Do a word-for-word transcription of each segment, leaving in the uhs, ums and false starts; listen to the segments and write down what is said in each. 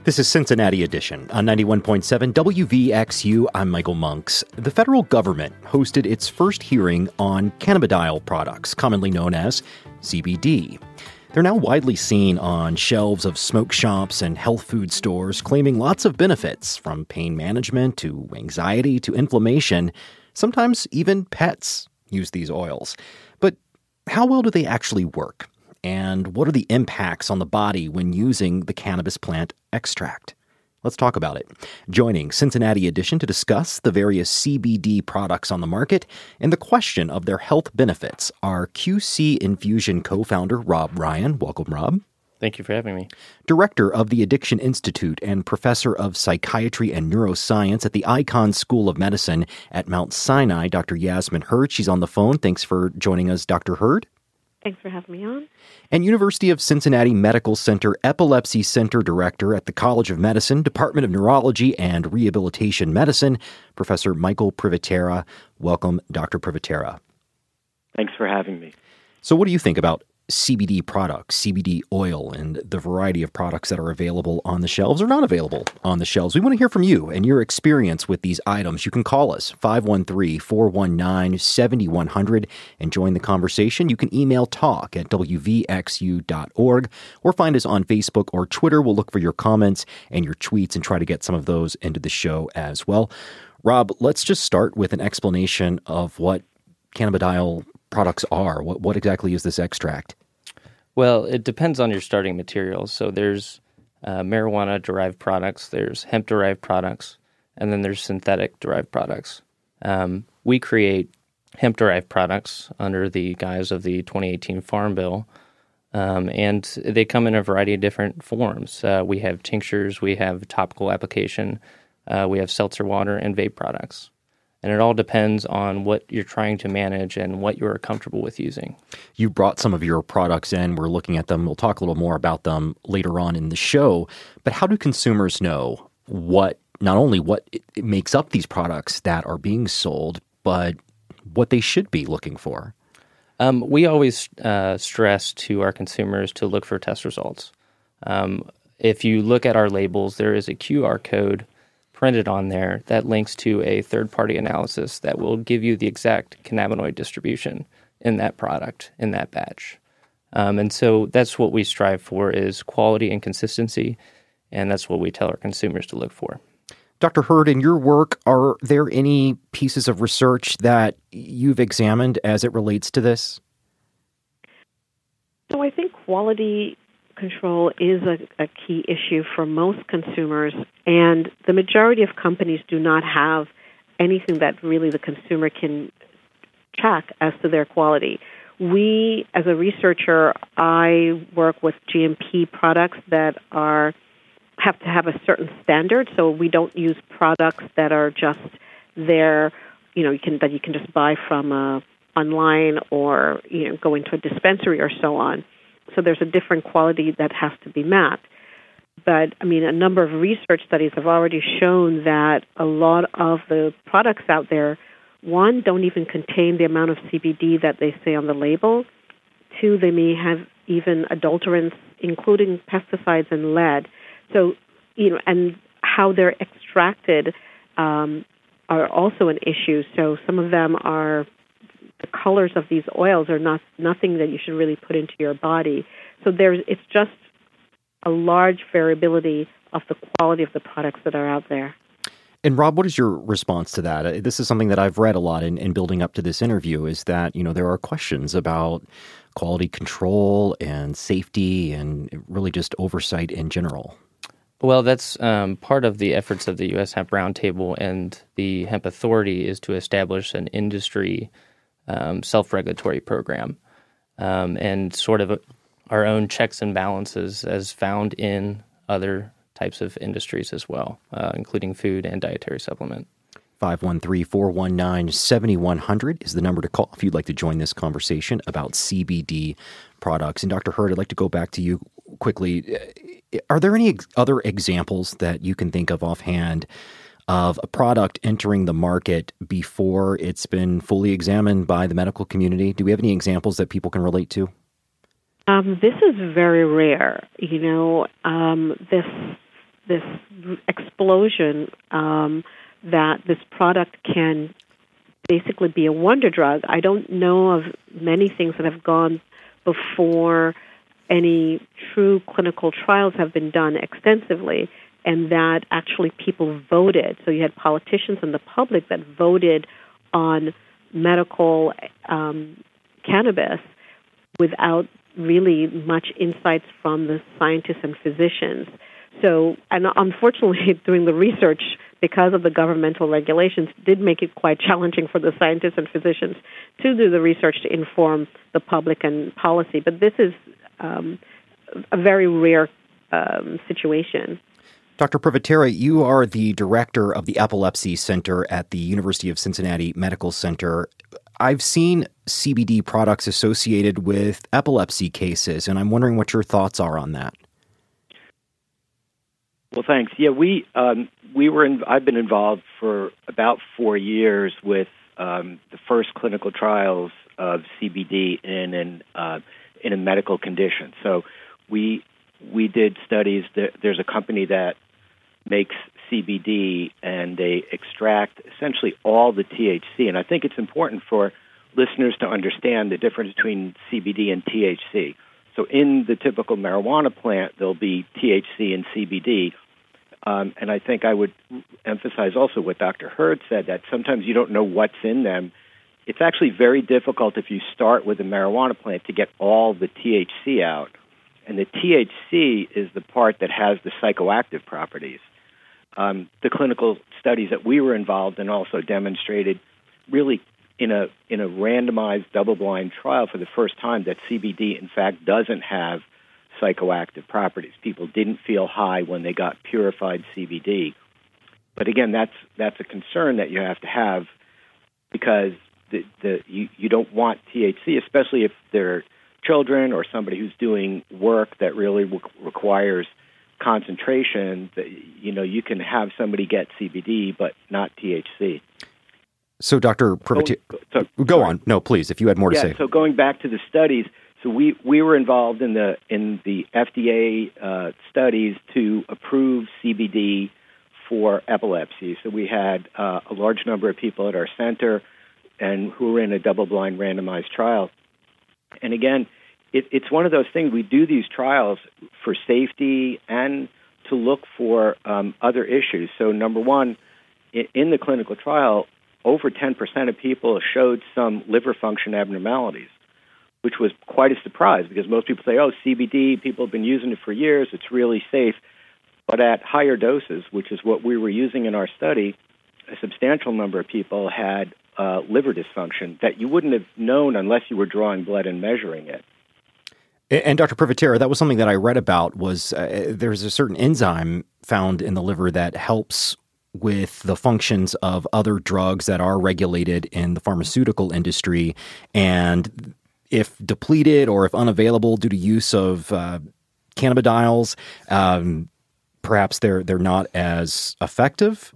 This is Cincinnati Edition on ninety-one point seven W V X U. I'm Michael Monks. The federal government hosted its first hearing on cannabidiol products, commonly known as C B D. They're now widely seen on shelves of smoke shops and health food stores, claiming lots of benefits, from pain management to anxiety to inflammation. Sometimes even pets use these oils. But how well do they actually work? And what are the impacts on the body when using the cannabis plant extract? Let's talk about it. Joining Cincinnati Edition to discuss the various C B D products on the market and the question of their health benefits are Q C Infusion co-founder Rob Ryan. Welcome, Rob. Thank you for having me. Director of the Addiction Institute and Professor of Psychiatry and Neuroscience at the Icahn School of Medicine at Mount Sinai, Doctor Yasmin Hurd. She's on the phone. Thanks for joining us, Doctor Hurd. Thanks for having me on. And University of Cincinnati Medical Center Epilepsy Center Director at the College of Medicine, Department of Neurology and Rehabilitation Medicine, Professor Michael Privatera. Welcome, Doctor Privatera. Thanks for having me. So what do you think about C B D products, C B D oil, and the variety of products that are available on the shelves or not available on the shelves? We want to hear from you and your experience with these items. You can call us, five one three, four one nine, seven one zero zero, and join the conversation. You can email talk at w v x u dot org or find us on Facebook or Twitter. We'll look for your comments and your tweets and try to get some of those into the show as well. Rob, let's just start with an explanation of what cannabidiol products are. What what exactly is this extract? Well, it depends on your starting materials. So there's uh, marijuana-derived products, there's hemp-derived products, and then there's synthetic-derived products. Um, we create hemp-derived products under the guise of the twenty eighteen Farm Bill, um, and they come in a variety of different forms. Uh, we have tinctures, we have topical application, uh, we have seltzer water, and vape products. And it all depends on what you're trying to manage and what you're comfortable with using. You brought some of your products in. We're looking at them. We'll talk a little more about them later on in the show. But how do consumers know what, not only what it makes up these products that are being sold, but what they should be looking for? Um, we always uh, stress to our consumers to look for test results. Um, if you look at our labels, there is a Q R code printed on there that links to a third-party analysis that will give you the exact cannabinoid distribution in that product, in that batch. Um, and so that's what we strive for, is quality and consistency, and that's what we tell our consumers to look for. Doctor Hurd, in your work, are there any pieces of research that you've examined as it relates to this? So I think quality control is a, a key issue for most consumers, and the majority of companies do not have anything that really the consumer can check as to their quality. We, as a researcher, I work with G M P products that are have to have a certain standard, so we don't use products that are just there, you know, you can that you can just buy from uh, online or, you know, go into a dispensary or so on. So there's a different quality that has to be met. But, I mean, a number of research studies have already shown that a lot of the products out there, one, don't even contain the amount of C B D that they say on the label. Two, they may have even adulterants, including pesticides and lead. So, you know, and how they're extracted um, are also an issue. So some of them are, the colors of these oils are not nothing that you should really put into your body. So there's it's just a large variability of the quality of the products that are out there. And Rob, what is your response to that? This is something that I've read a lot in, in building up to this interview, is that, you know, there are questions about quality control and safety and really just oversight in general. Well, that's um, part of the efforts of the U S Hemp Roundtable and the Hemp Authority, is to establish an industry um, self-regulatory program um, and sort of our own checks and balances as found in other types of industries as well, uh, including food and dietary supplement. five one three, four one nine, seven one zero zero is the number to call if you'd like to join this conversation about C B D products. And Doctor Hurd, I'd like to go back to you quickly. Are there any ex- other examples that you can think of offhand of a product entering the market before it's been fully examined by the medical community? Do we have any examples that people can relate to? Um, this is very rare. You know, um, this this explosion um, that this product can basically be a wonder drug. I don't know of many things that have gone before any true clinical trials have been done extensively, and that actually people voted. So you had politicians and the public that voted on medical um, cannabis without really much insights from the scientists and physicians. So, and unfortunately, doing the research, because of the governmental regulations, did make it quite challenging for the scientists and physicians to do the research to inform the public and policy. But this is um, a very rare um, situation. Doctor Privatera, you are the director of the Epilepsy Center at the University of Cincinnati Medical Center. I've seen C B D products associated with epilepsy cases, and I'm wondering what your thoughts are on that. Well, thanks. Yeah, we um, we were. In, I've been involved for about four years with um, the first clinical trials of C B D in an uh, in a medical condition. So we we did studies. There's a company that makes C B D, and they extract essentially all the T H C. And I think it's important for listeners to understand the difference between C B D and T H C. So in the typical marijuana plant, there'll be T H C and C B D. Um, and I think I would emphasize also what Doctor Hurd said, that sometimes you don't know what's in them. It's actually very difficult if you start with a marijuana plant to get all the T H C out. And the T H C is the part that has the psychoactive properties. Um, the clinical studies that we were involved in also demonstrated really in a in a randomized double-blind trial for the first time that C B D, in fact, doesn't have psychoactive properties. People didn't feel high when they got purified C B D. But again, that's that's a concern that you have to have, because the, the you, you don't want T H C, especially if they're children or somebody who's doing work that really re- requires concentration. That, you know, you can have somebody get C B D but not T H C. So, Doctor Privatera, go, so, go sorry. on. No, please, if you had more to yeah, say. So going back to the studies, so we, we were involved in the in the F D A uh, studies to approve C B D for epilepsy. So we had uh, a large number of people at our center and who were in a double-blind randomized trial. And again, it, it's one of those things. We do these trials for safety and to look for um, other issues. So number one, in, in the clinical trial, over ten percent of people showed some liver function abnormalities, which was quite a surprise, because most people say, oh, C B D, people have been using it for years, it's really safe. But at higher doses, which is what we were using in our study, a substantial number of people had uh, liver dysfunction that you wouldn't have known unless you were drawing blood and measuring it. And Doctor Privatera, that was something that I read about, was uh, there's a certain enzyme found in the liver that helps with the functions of other drugs that are regulated in the pharmaceutical industry. And if depleted or if unavailable due to use of uh, cannabidiols, um, perhaps they're they're not as effective?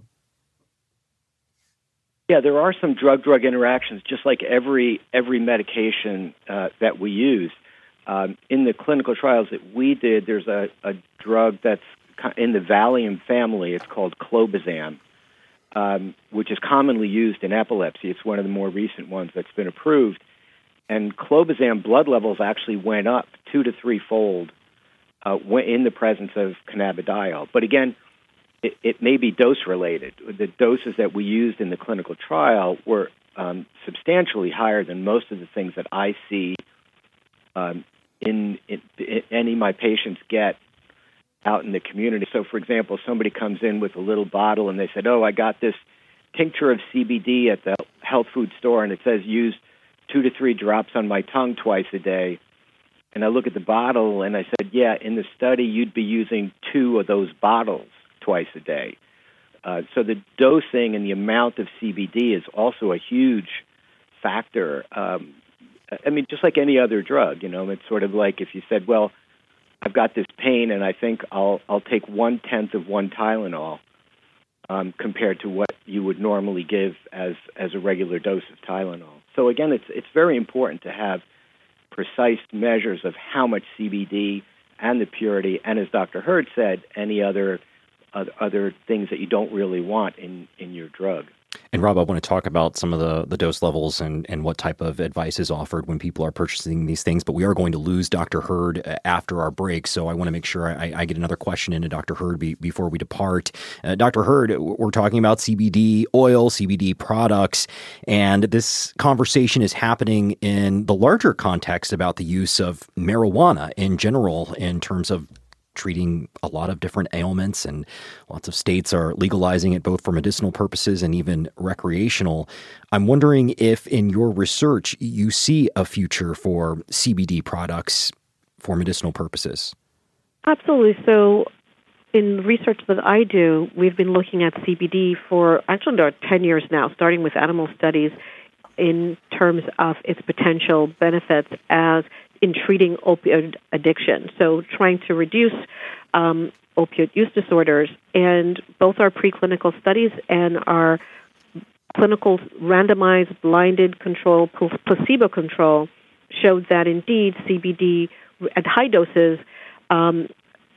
Yeah, there are some drug-drug interactions, just like every every medication uh, that we use. Um, in the clinical trials that we did, there's a, a drug that's in the Valium family. It's called clobazam, um, which is commonly used in epilepsy. It's one of the more recent ones that's been approved. And clobazam blood levels actually went up two to three-fold uh, in the presence of cannabidiol. But again, it, it may be dose-related. The doses that we used in the clinical trial were um, substantially higher than most of the things that I see um, in, in, in any of my patients get out in the community. So, for example, somebody comes in with a little bottle and they said, oh, I got this tincture of C B D at the health food store, and it says use two to three drops on my tongue twice a day. And I look at the bottle and I said, yeah, in the study, you'd be using two of those bottles twice a day. Uh, so the dosing and the amount of C B D is also a huge factor. Um, I mean, just like any other drug, you know, it's sort of like if you said, well, I've got this pain and I think I'll I'll take one-tenth of one Tylenol um, compared to what you would normally give as, as a regular dose of Tylenol. So again, it's it's very important to have precise measures of how much C B D and the purity, and as Doctor Hurd said, any other other, other things that you don't really want in, in your drug. And Rob, I want to talk about some of the, the dose levels and, and what type of advice is offered when people are purchasing these things. But we are going to lose Doctor Hurd after our break, so I want to make sure I, I get another question into Doctor Hurd be, before we depart. Uh, Doctor Hurd, we're talking about C B D oil, C B D products, and this conversation is happening in the larger context about the use of marijuana in general in terms of treating a lot of different ailments, and lots of states are legalizing it both for medicinal purposes and even recreational. I'm wondering if in your research you see a future for C B D products for medicinal purposes. Absolutely. So in research that I do, we've been looking at C B D for actually about ten years now, starting with animal studies in terms of its potential benefits as in treating opioid addiction, so trying to reduce um, opioid use disorders. And both our preclinical studies and our clinical randomized, blinded control, placebo control showed that indeed C B D at high doses um,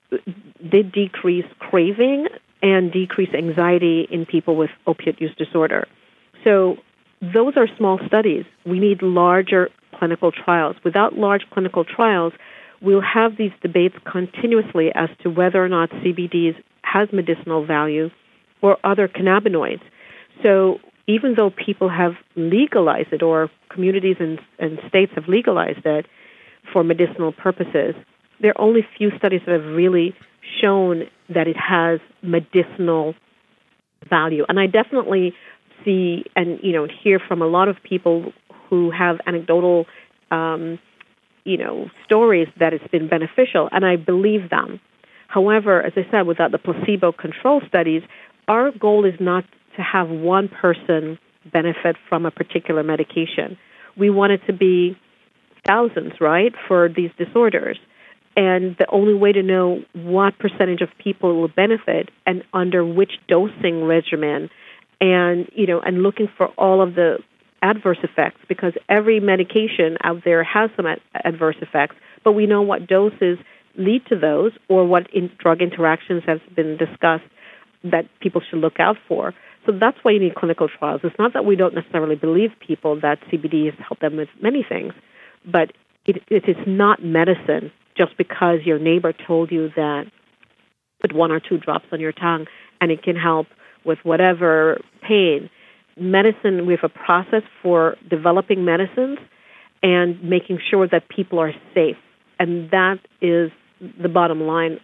did decrease craving and decrease anxiety in people with opioid use disorder. So those are small studies. We need larger clinical trials. Without large clinical trials, we'll have these debates continuously as to whether or not C B D has medicinal value or other cannabinoids. So even though people have legalized it, or communities and, and states have legalized it for medicinal purposes, there are only few studies that have really shown that it has medicinal value. And I definitely see and, you know, hear from a lot of people who have anecdotal, um, you know, stories that it's been beneficial, and I believe them. However, as I said, without the placebo control studies, our goal is not to have one person benefit from a particular medication. We want it to be thousands, right, for these disorders. And the only way to know what percentage of people will benefit and under which dosing regimen, and, you know, and looking for all of the adverse effects, because every medication out there has some ad- adverse effects, but we know what doses lead to those, or what in drug interactions have been discussed that people should look out for. So that's why you need clinical trials. It's not that we don't necessarily believe people that C B D has helped them with many things, but it, it is not medicine just because your neighbor told you that put one or two drops on your tongue and it can help with whatever pain. Medicine, we have a process for developing medicines and making sure that people are safe. And that is the bottom line.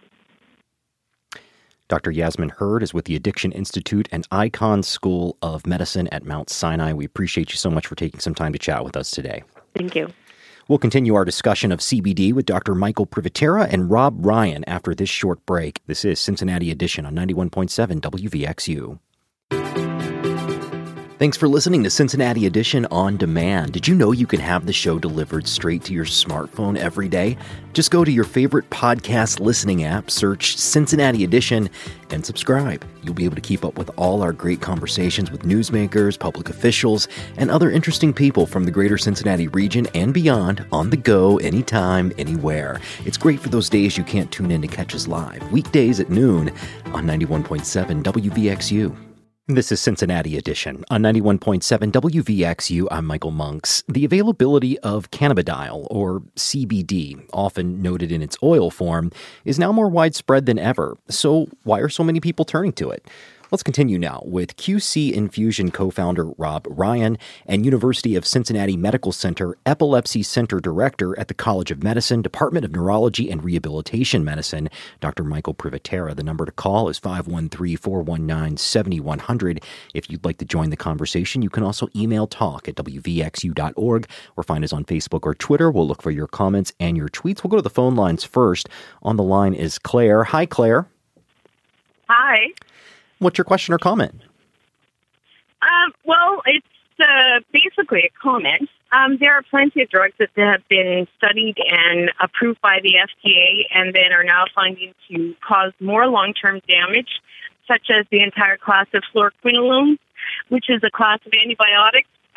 Doctor Yasmin Hurd is with the Addiction Institute and Icahn School of Medicine at Mount Sinai. We appreciate you so much for taking some time to chat with us today. Thank you. We'll continue our discussion of C B D with Doctor Michael Privatera and Rob Ryan after this short break. This is Cincinnati Edition on ninety-one point seven W V X U. Thanks for listening to Cincinnati Edition On Demand. Did you know you can have the show delivered straight to your smartphone every day? Just go to your favorite podcast listening app, search Cincinnati Edition, and subscribe. You'll be able to keep up with all our great conversations with newsmakers, public officials, and other interesting people from the greater Cincinnati region and beyond, on the go, anytime, anywhere. It's great for those days you can't tune in to catch us live, weekdays at noon on ninety-one point seven W V X U. This is Cincinnati Edition on ninety-one point seven W V X U. I'm Michael Monks. The availability of cannabidiol, or C B D, often noted in its oil form, is now more widespread than ever. So why are so many people turning to it? Let's continue now with Q C Infusion co-founder Rob Ryan and University of Cincinnati Medical Center Epilepsy Center Director at the College of Medicine, Department of Neurology and Rehabilitation Medicine, Doctor Michael Privatera. The number to call is five one three, four one nine, seven one zero zero. If you'd like to join the conversation, you can also email talk at w v x u dot org or find us on Facebook or Twitter. We'll look for your comments and your tweets. We'll go to the phone lines first. On the line is Claire. Hi, Claire. Hi. What's your question or comment? Um, well, it's uh, basically a comment. Um, there are plenty of drugs that have been studied and approved by the F D A and then are now finding to cause more long-term damage, such as the entire class of fluoroquinolones, which is a class of antibiotics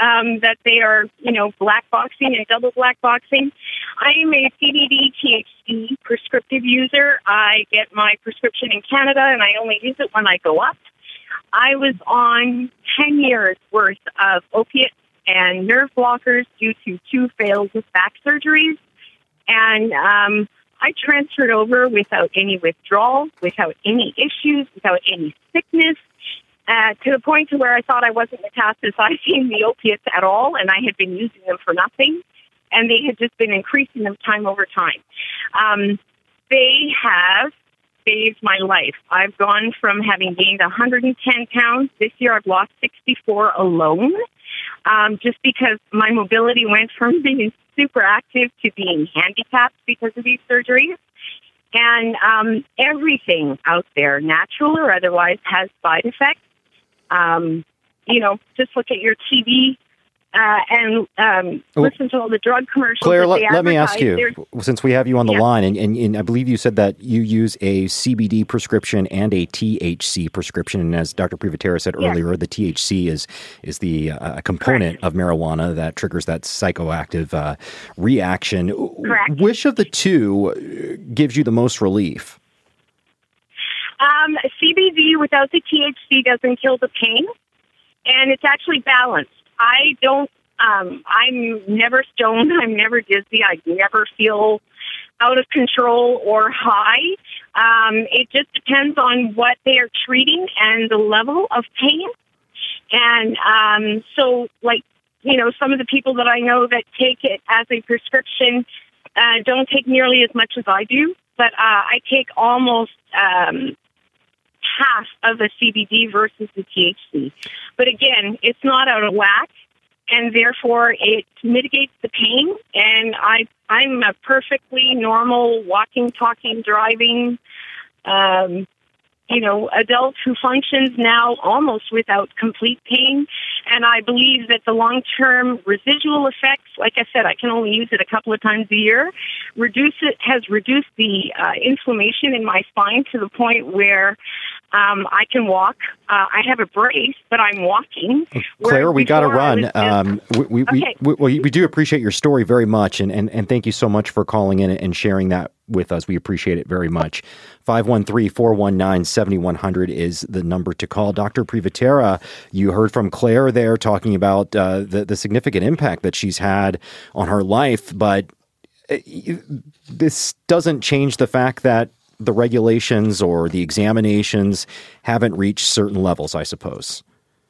um, that they are, you know, black boxing and double black boxing. I am a C B D T H C prescriptive user. I get my prescription in Canada, and I only use it when I go up. I was on ten years worth of opiates and nerve blockers due to two failed back surgeries. And um, I transferred over without any withdrawal, without any issues, without any sickness, uh, to the point to where I thought I wasn't metastasizing the opiates at all, and I had been using them for nothing, and they had just been increasing them time over time. Um, they have saved my life. I've gone from having gained one hundred ten pounds. This year I've lost sixty-four alone, um, just because my mobility went from being super active to being handicapped because of these surgeries. And um, everything out there, natural or otherwise, has side effects. Um, you know, just look at your T V uh, and um, listen to all the drug commercials. Claire, that let, they let me ask you, There's, since we have you on the yeah. line, and, and, and I believe you said that you use a C B D prescription and a T H C prescription, and as Doctor Privatera said yes. earlier, the T H C is is the uh, component Correct. of marijuana that triggers that psychoactive uh, reaction. Correct. Which of the two gives you the most relief? Um, C B D without the T H C doesn't kill the pain, and it's actually balanced. I don't, um, I'm never stoned, I'm never dizzy, I never feel out of control or high. Um, it just depends on what they are treating and the level of pain. And um, so, like, you know, some of the people that I know that take it as a prescription uh, don't take nearly as much as I do, but uh, I take almost um, half of the C B D versus the T H C. But again, it's not out of whack, and therefore it mitigates the pain. And I, I'm a perfectly normal walking, talking, driving, um, you know, adult who functions now almost without complete pain. And I believe that the long-term residual effects, like I said, I can only use it a couple of times a year, reduce it has reduced the uh, inflammation in my spine to the point where um, I can walk. Uh, I have a brace, but I'm walking. Claire, we got to run. Just, um, we, we, okay. we, we, we do appreciate your story very much, and, and, and thank you so much for calling in and sharing that with us. We appreciate it very much. five one three, four one nine, seven one zero zero is the number to call. Doctor Privatera, you heard from Claire there talking about uh, the, the significant impact that she's had on her life, but this doesn't change the fact that the regulations or the examinations haven't reached certain levels, I suppose.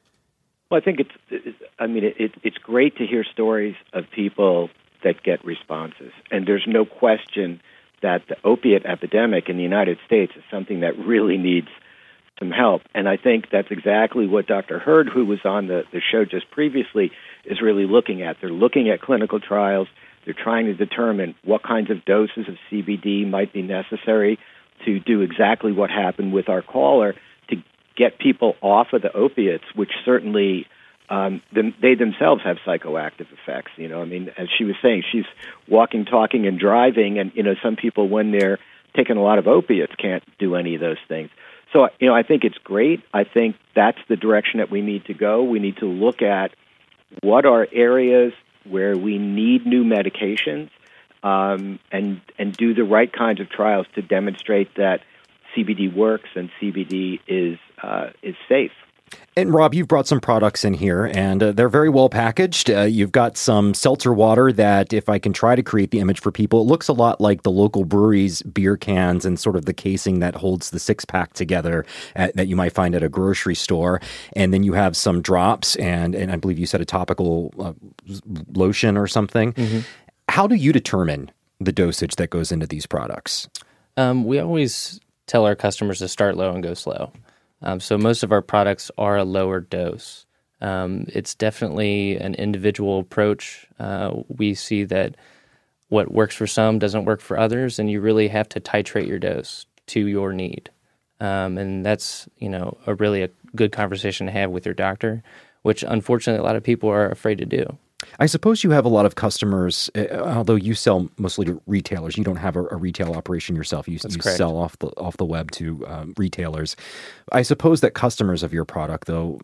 Well, I think it's, I mean, it, it's great to hear stories of people that get responses. And there's no question that the opiate epidemic in the United States is something that really needs some help. And I think that's exactly what Doctor Hurd, who was on the, the show just previously, is really looking at. They're looking at clinical trials. They're trying to determine what kinds of doses of C B D might be necessary to do exactly what happened with our caller, to get people off of the opiates, which certainly um, them, they themselves have psychoactive effects. You know, I mean, as she was saying, she's walking, talking, and driving, and, you know, some people, when they're taking a lot of opiates, can't do any of those things. So, you know, I think it's great. I think that's the direction that we need to go. We need to look at what are areas where we need new medications, um, and and do the right kinds of trials to demonstrate that C B D works and C B D is uh, is safe. And Rob, you've brought some products in here, and uh, they're very well packaged. Uh, you've got some seltzer water that, if I can try to create the image for people, it looks a lot like the local brewery's beer cans and sort of the casing that holds the six-pack together at, that you might find at a grocery store. And then you have some drops, and, and I believe you said a topical uh, lotion or something. Mm-hmm. How do you determine the dosage that goes into these products? Um, we always tell our customers to start low and go slow. Um, so most of our products are a lower dose. Um, it's definitely an individual approach. Uh, we see that what works for some doesn't work for others, and you really have to titrate your dose to your need. Um, and that's, you know, a really a good conversation to have with your doctor, which unfortunately a lot of people are afraid to do. I suppose you have a lot of customers, uh, although you sell mostly to retailers. You don't have a, a retail operation yourself. You, you sell off the off the web to um, retailers. I suppose that customers of your product, though,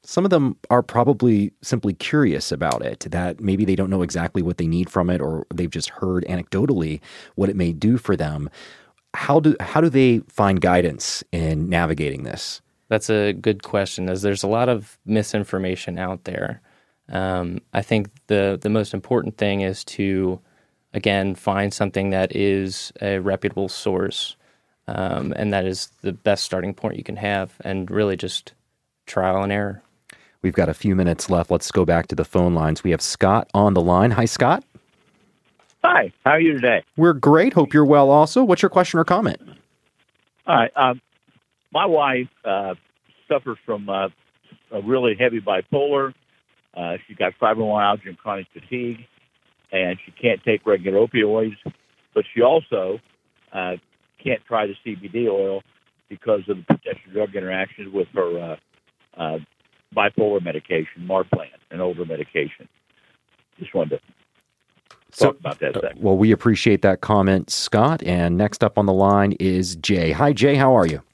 some of them are probably simply curious about it, that maybe they don't know exactly what they need from it, or they've just heard anecdotally what it may do for them. How do how do they find guidance in navigating this? That's a good question, as there's a lot of misinformation out there. Um, I think the, the most important thing is to, again, find something that is a reputable source, um, and that is the best starting point you can have, and really just trial and error. We've got a few minutes left. Let's go back to the phone lines. We have Scott on the line. Hi, Scott. Hi. How are you today? We're great. Hope you're well also. What's your question or comment? All right. Um, my wife uh, suffers from uh, a really heavy bipolar. Uh, she's got fibromyalgia and chronic fatigue, and she can't take regular opioids. But she also uh, can't try the C B D oil because of the potential drug interactions with her uh, uh, bipolar medication, Marplan, an older medication. Just wanted to So, talk about that a second. Well, we appreciate that comment, Scott. And next up on the line is Jay. Hi, Jay. How are you?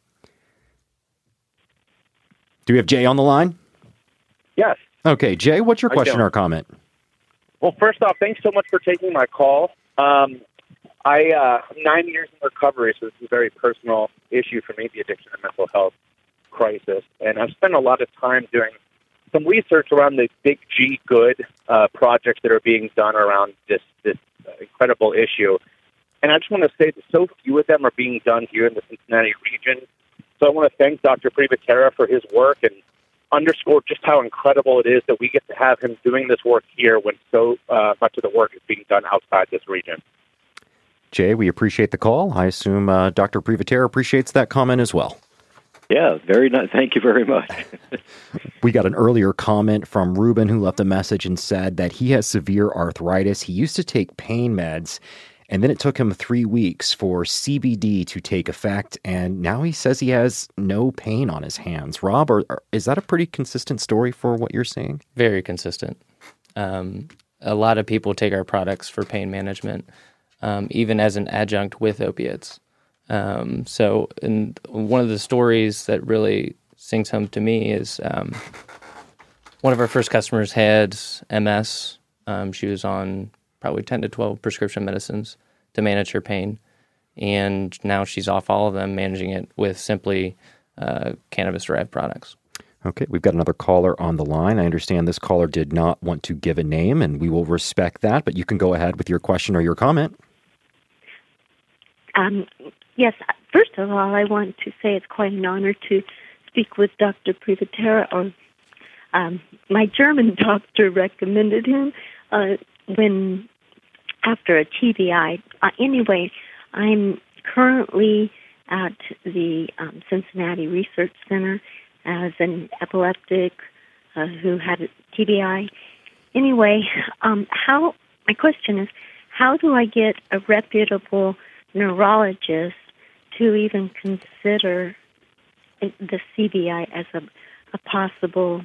Do we have Jay on the line? Yes. Okay, Jay, what's your How you question doing? or comment? Well, first off, thanks so much for taking my call. Um, I uh, I'm nine years in recovery, so this is a very personal issue for me, the addiction and mental health crisis. And I've spent a lot of time doing some research around the Big G Good uh, projects that are being done around this this uh, incredible issue. And I just want to say that so few of them are being done here in the Cincinnati region. So I want to thank Doctor Privatera for his work and underscore just how incredible it is that we get to have him doing this work here when so uh, much of the work is being done outside this region. Jay, we appreciate the call. I assume uh, Doctor Privatera appreciates that comment as well. Yeah, very nice. Thank you very much. We got an earlier comment from Ruben, who left a message and said that he has severe arthritis. He used to take pain meds, and then it took him three weeks for C B D to take effect, and now he says he has no pain on his hands. Rob, or, or, is that a pretty consistent story for what you're seeing? Very consistent. Um, a lot of people take our products for pain management, um, even as an adjunct with opiates. Um, so, and one of the stories that really sings home to me is um, one of our first customers had M S. Um, she was on probably ten to twelve prescription medicines to manage her pain, and now she's off all of them, managing it with simply uh, cannabis-derived products. Okay, we've got another caller on the line. I understand this caller did not want to give a name, and we will respect that, but you can go ahead with your question or your comment. Um, yes, first of all, I want to say it's quite an honor to speak with Doctor Privatera. Or, um, my German doctor recommended him uh, when after a T B I. Uh, anyway, I'm currently at the um, Cincinnati Research Center as an epileptic uh, who had a T B I. Anyway, um, how my question is, how do I get a reputable neurologist to even consider the C B I as a, a possible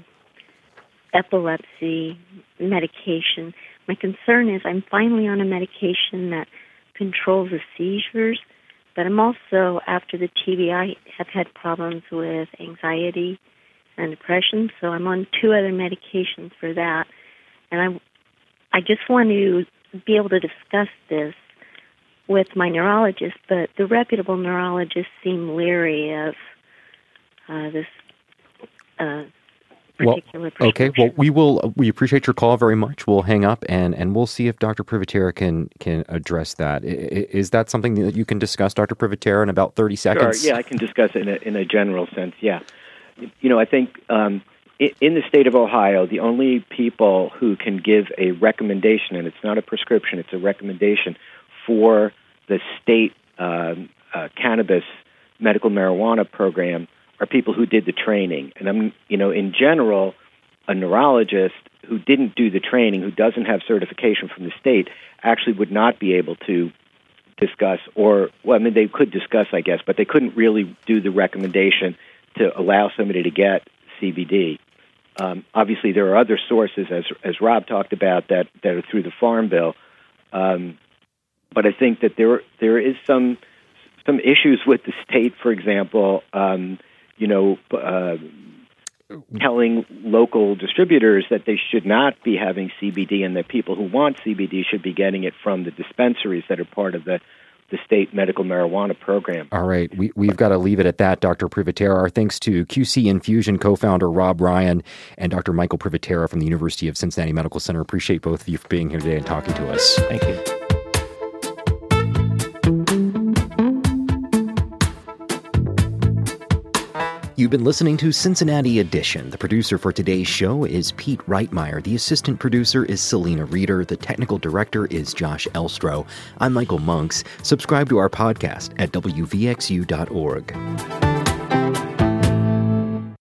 epilepsy medication? My concern is I'm finally on a medication that controls the seizures, but I'm also, after the T B I, have had problems with anxiety and depression, so I'm on two other medications for that. And I, I just want to be able to discuss this with my neurologist, but the reputable neurologists seem leery of uh, this uh, particular well, okay, well, we will. We appreciate your call very much. We'll hang up and, and we'll see if Doctor Privatera can can address that. Is that something that you can discuss, Doctor Privatera, in about thirty seconds? Sure. Yeah, I can discuss it in a, in a general sense. Yeah, you know, I think um, in the state of Ohio, the only people who can give a recommendation, and it's not a prescription, it's a recommendation for the state um, uh, cannabis medical marijuana program, are people who did the training. And I'm, you know, in general, a neurologist who didn't do the training, who doesn't have certification from the state, actually would not be able to discuss, or, well, I mean, they could discuss, I guess, but they couldn't really do the recommendation to allow somebody to get C B D. Um, obviously, there are other sources, as as Rob talked about, that, that are through the Farm Bill. Um, but I think that there there is some some issues with the state, for example. Um, you know, uh, telling local distributors that they should not be having C B D and that people who want C B D should be getting it from the dispensaries that are part of the, the state medical marijuana program. All right. We, we've got to leave it at that, Doctor Privatera. Our thanks to Q C Infusion co-founder Rob Ryan and Doctor Michael Privatera from the University of Cincinnati Medical Center. Appreciate both of you for being here today and talking to us. Thank you. You've been listening to Cincinnati Edition. The producer for today's show is Pete Reitmeyer. The assistant producer is Selena Reeder. The technical director is Josh Elstro. I'm Michael Monks. Subscribe to our podcast at W V X U dot org.